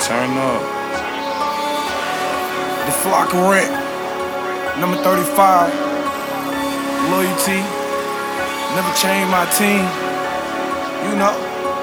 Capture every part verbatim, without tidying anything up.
Turn up. The Flock of Rent, number thirty-five. Loyalty, never change my team. You know.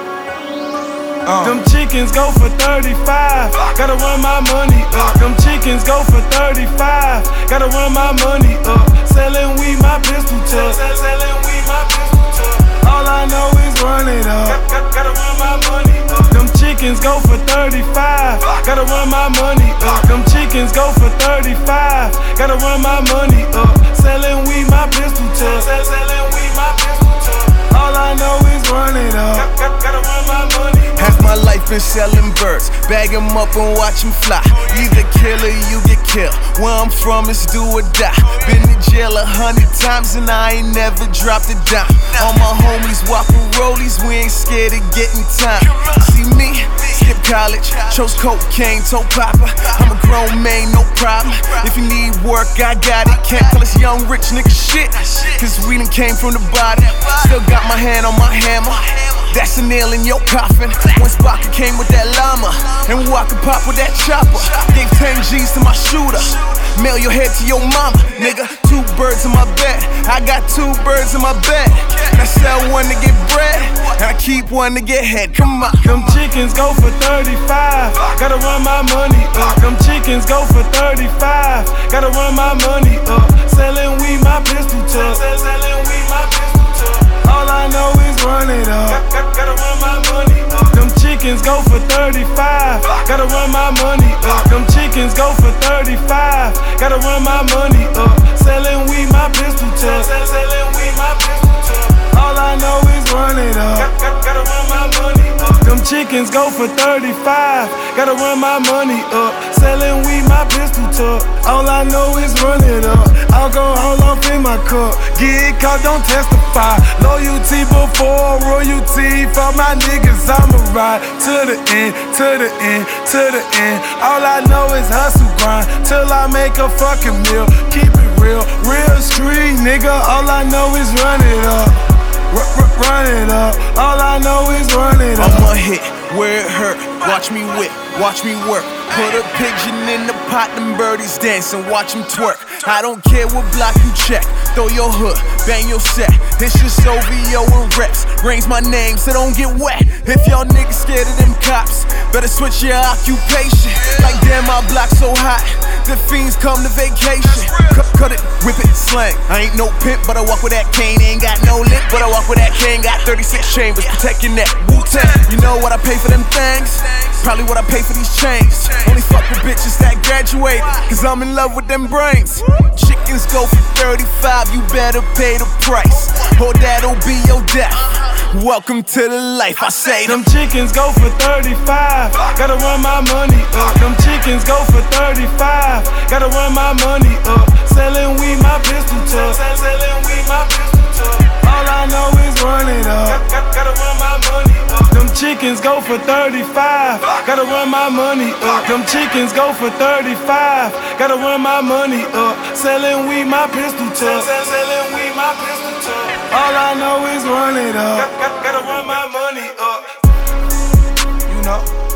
Uh. Them chickens go for thirty-five. Gotta run my money up. Them chickens go for thirty-five. Gotta run my money up. Selling weed, my pistol tuck. Selling weed, my pistol tuck. All I know is run it up. Gotta run my money up. Them chickens go for thirty-five. Gotta run my money up. Them chickens go for thirty-five. Gotta run my money up. Selling weed, my pistol tuck. Selling weed, my pistol tuck. All I know is run it up. Gotta run my money up. Half my life been selling birds, bag 'em up and watch 'em fly. Either kill or you get killed. Where I'm from is do or die. Been in jail a hundred times and I ain't never dropped a dime. All my homies walking rollies, we ain't scared of getting time. See me, skip college, chose cocaine, told Papa I'm a grown man, no problem. If you need work, I got it. Can't call us young rich nigga shit, cause we done came from the bottom. Still got my hand on my hammer. That's a nail in your coffin. One Spocker came with that llama, and Walker pop with that chopper. Gave ten G's to my shooter. Mail your head to your mama, nigga. Two birds in my bed. I got two birds in my bed. I sell one to get bread, and I keep one to get head. Come on. Them chickens go for thirty-five. Gotta run my money up. Them chickens go for thirty-five. Gotta run my money up. Selling weed, my pistol tuck. Selling weed, my pistol tuck. All I know is run it up. Gotta run my money up. Them chickens go for thirty-five. Gotta run my money up. Them chickens go for thirty-five. Gotta run my money up. Selling weed, my pistol tuck. Selling weed, my pistol tuck. All I know is run it up. Gotta run my money up. Them chickens go for thirty-five. Gotta run my money up. Selling weed, my pistol tuck. All I know is run it up. Alcohol off in my cup. Get caught, don't testify. Loyalty before royalty. For my niggas, I'ma ride to the end, to the end, to the end. All I know is hustle grind till I make a fucking meal. Keep it real, real street, nigga. All I know is run it up. R -r run it up. All I know is run it up. I'ma hit where it hurt. Watch me whip, watch me work. Put a pigeon in the pot, them birdies dance and watch them twerk. I don't care what block you check. Throw your hood, bang your set. This just O V O and Rex. Rings my name so don't get wet. If y'all niggas scared of them cops, better switch your occupation. Like damn, my block so hot, the fiends come to vacation. Cut, cut it, whip it, slang. I ain't no pimp, but I walk with that cane. Ain't got no lip, but I walk with that cane. Got thirty-six chambers, protect your neck. Wu-Tang. You know what I pay for them things? Probably what I pay for these chains. Only fuck with bitches that graduated, cause I'm in love with them brains. Chickens go for thirty-five, you better pay the price, or that'll be your death. Welcome to the life, I say. Them chickens go for thirty-five. Gotta run my money up. Them chickens go for thirty-five. Gotta run my money up. Selling weed, my pistol tuck. Selling weed, my pistol tuck. All I know is run it up. Gotta run my money up. Them chickens go for thirty-five. Gotta run my money up. Them chickens go for thirty-five. Gotta run my money up. Selling weed, my pistol tuck. Selling weed, my pistol tuck. All I know is run it up. Gotta run my money up. You know.